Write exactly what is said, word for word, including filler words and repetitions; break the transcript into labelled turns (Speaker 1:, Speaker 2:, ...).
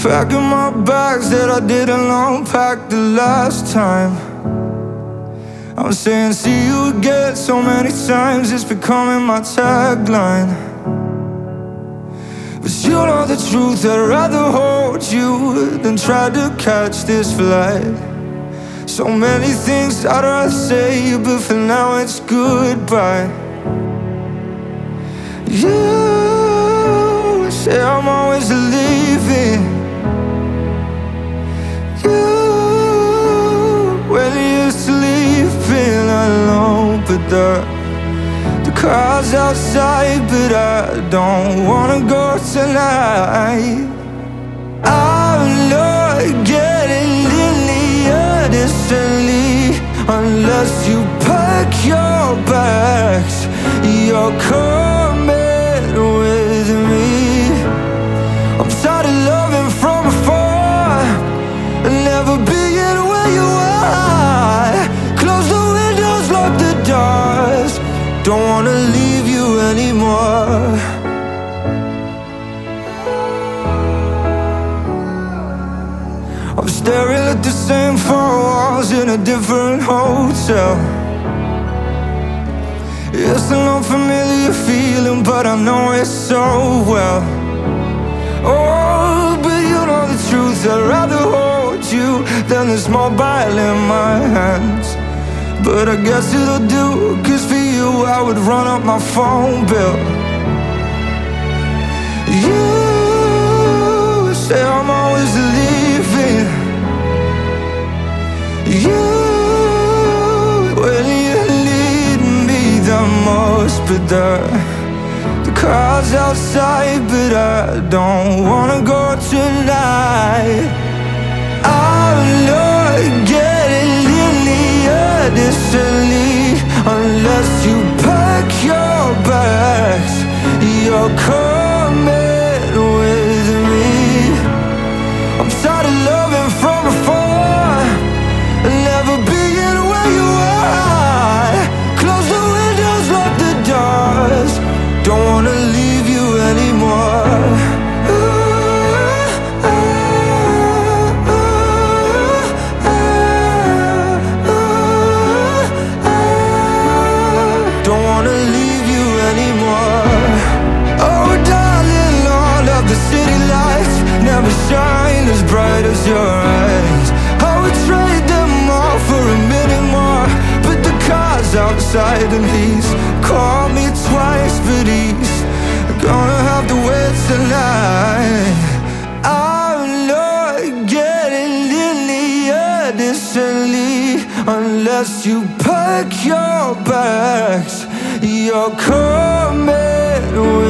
Speaker 1: Packing my bags that I didn't unpack the last time. I'm saying see you again so many times, it's becoming my tagline. But you know the truth, I'd rather hold you than try to catch this flight. So many things I'd rather say, but for now it's goodbye. You say I'm always leaving. You, when you're sleeping alone, but the the car's outside, but I don't wanna go tonight. I'm not getting linear distantly unless you pack your bags. You're coming with me. I'm tired of loving from afar and never being where you are. Close the windows, lock the doors. Don't wanna leave you anymore. I'm staring at the same four walls in a different hotel. It's an unfamiliar feeling, but I know it so well. Oh, but you know the truth, I'd rather hold you than this mobile in my hands. But I guess it'll do, cause for you I would run up my phone bill. You say I'm always leaving. You, when you need me the most, but the the car's outside, but I don't wanna go tonight. I'm not getting linear distantly unless you pack your bags. You're coming with me. I'm tired of loving from afar and never being where you are. Close the windows, lock the doors. Don't wanna leave you anymore. Don't wanna leave you anymore. Oh darling, all of the city lights never shine as bright as your eyes. I would trade them all for a minute more, but the car's outside and he's called me twice, but he's gonna have to wait tonight. I'm not getting linear distantly unless you pack your bags. You're coming